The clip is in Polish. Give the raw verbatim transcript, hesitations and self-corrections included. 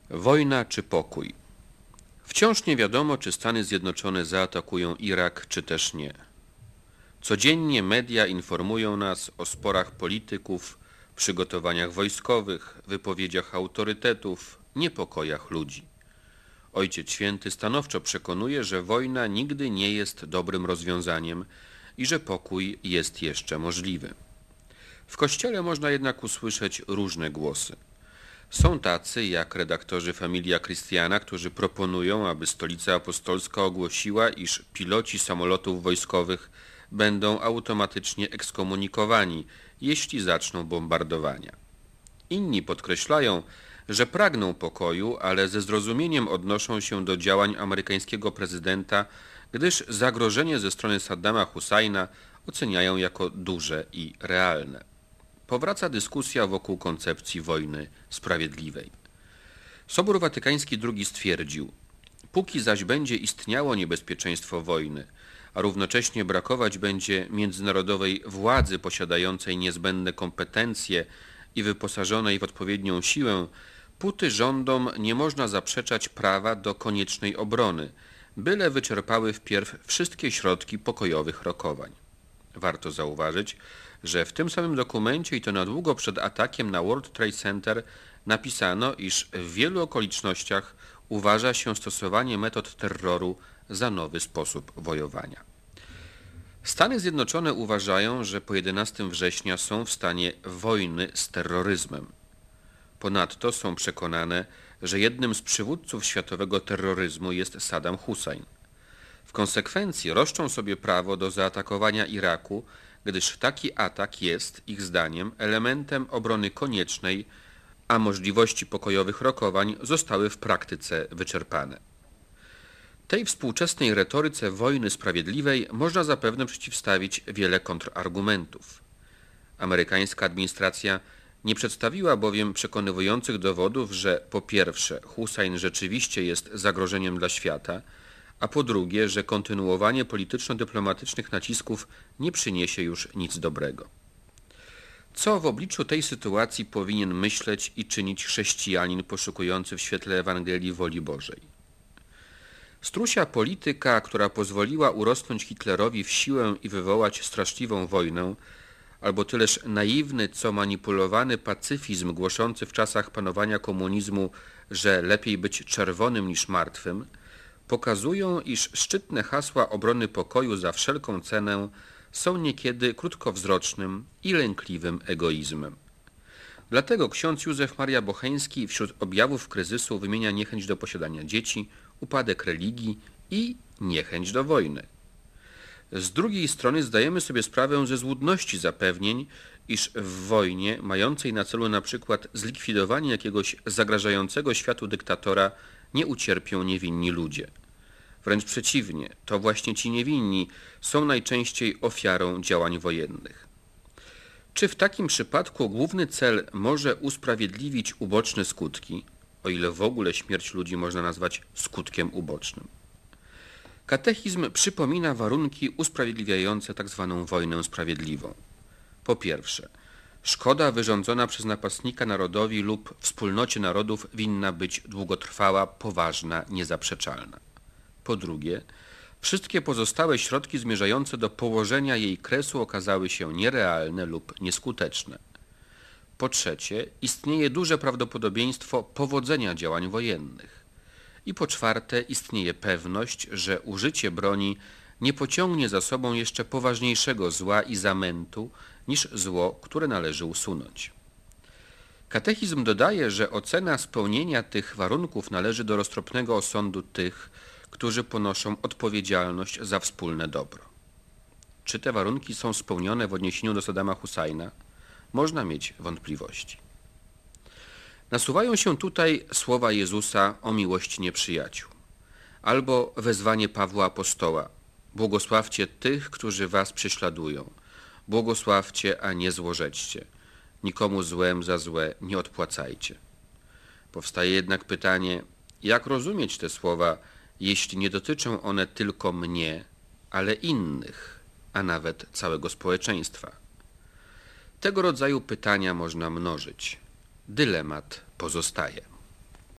Wojna czy pokój? Wciąż nie wiadomo, czy Stany Zjednoczone zaatakują Irak, czy też nie. Codziennie media informują nas o sporach polityków, przygotowaniach wojskowych, wypowiedziach autorytetów, niepokojach ludzi. Ojciec Święty stanowczo przekonuje, że wojna nigdy nie jest dobrym rozwiązaniem i że pokój jest jeszcze możliwy. W Kościele można jednak usłyszeć różne głosy. Są tacy, jak redaktorzy Familia Christiana, którzy proponują, aby Stolica Apostolska ogłosiła, iż piloci samolotów wojskowych będą automatycznie ekskomunikowani, jeśli zaczną bombardowania. Inni podkreślają, że pragną pokoju, ale ze zrozumieniem odnoszą się do działań amerykańskiego prezydenta, gdyż zagrożenie ze strony Saddama Husajna oceniają jako duże i realne. Powraca dyskusja wokół koncepcji wojny sprawiedliwej. Sobór Watykański drugi stwierdził: póki zaś będzie istniało niebezpieczeństwo wojny, a równocześnie brakować będzie międzynarodowej władzy posiadającej niezbędne kompetencje i wyposażonej w odpowiednią siłę, póty rządom nie można zaprzeczać prawa do koniecznej obrony, byle wyczerpały wpierw wszystkie środki pokojowych rokowań. Warto zauważyć, że w tym samym dokumencie, i to na długo przed atakiem na World Trade Center, napisano, iż w wielu okolicznościach uważa się stosowanie metod terroru za nowy sposób wojowania. Stany Zjednoczone uważają, że po jedenastego września są w stanie wojny z terroryzmem. Ponadto są przekonane, że jednym z przywódców światowego terroryzmu jest Saddam Hussein. W konsekwencji roszczą sobie prawo do zaatakowania Iraku, gdyż taki atak jest, ich zdaniem, elementem obrony koniecznej, a możliwości pokojowych rokowań zostały w praktyce wyczerpane. Tej współczesnej retoryce wojny sprawiedliwej można zapewne przeciwstawić wiele kontrargumentów. Amerykańska administracja nie przedstawiła bowiem przekonywujących dowodów, że po pierwsze Hussein rzeczywiście jest zagrożeniem dla świata, a po drugie, że kontynuowanie polityczno-dyplomatycznych nacisków nie przyniesie już nic dobrego. Co w obliczu tej sytuacji powinien myśleć i czynić chrześcijanin poszukujący w świetle Ewangelii woli Bożej? Strusia polityka, która pozwoliła urosnąć Hitlerowi w siłę i wywołać straszliwą wojnę, albo tyleż naiwny, co manipulowany pacyfizm głoszący w czasach panowania komunizmu, że lepiej być czerwonym niż martwym, pokazują, iż szczytne hasła obrony pokoju za wszelką cenę są niekiedy krótkowzrocznym i lękliwym egoizmem. Dlatego ksiądz Józef Maria Bocheński wśród objawów kryzysu wymienia niechęć do posiadania dzieci, upadek religii i niechęć do wojny. Z drugiej strony zdajemy sobie sprawę ze złudności zapewnień, iż w wojnie, mającej na celu na przykład zlikwidowanie jakiegoś zagrażającego światu dyktatora, nie ucierpią niewinni ludzie. Wręcz przeciwnie, to właśnie ci niewinni są najczęściej ofiarą działań wojennych. Czy w takim przypadku główny cel może usprawiedliwić uboczne skutki, o ile w ogóle śmierć ludzi można nazwać skutkiem ubocznym? Katechizm przypomina warunki usprawiedliwiające tzw. wojnę sprawiedliwą. Po pierwsze, szkoda wyrządzona przez napastnika narodowi lub wspólnocie narodów winna być długotrwała, poważna, niezaprzeczalna. Po drugie, wszystkie pozostałe środki zmierzające do położenia jej kresu okazały się nierealne lub nieskuteczne. Po trzecie, istnieje duże prawdopodobieństwo powodzenia działań wojennych. I po czwarte, istnieje pewność, że użycie broni nie pociągnie za sobą jeszcze poważniejszego zła i zamętu niż zło, które należy usunąć. Katechizm dodaje, że ocena spełnienia tych warunków należy do roztropnego osądu tych, którzy ponoszą odpowiedzialność za wspólne dobro. Czy te warunki są spełnione w odniesieniu do Saddama Husajna? Można mieć wątpliwości. Nasuwają się tutaj słowa Jezusa o miłości nieprzyjaciół, albo wezwanie Pawła Apostoła: błogosławcie tych, którzy was prześladują, błogosławcie, a nie złorzeczcie, nikomu złem za złe nie odpłacajcie. Powstaje jednak pytanie, jak rozumieć te słowa, jeśli nie dotyczą one tylko mnie, ale innych, a nawet całego społeczeństwa? Tego rodzaju pytania można mnożyć. Dylemat pozostaje.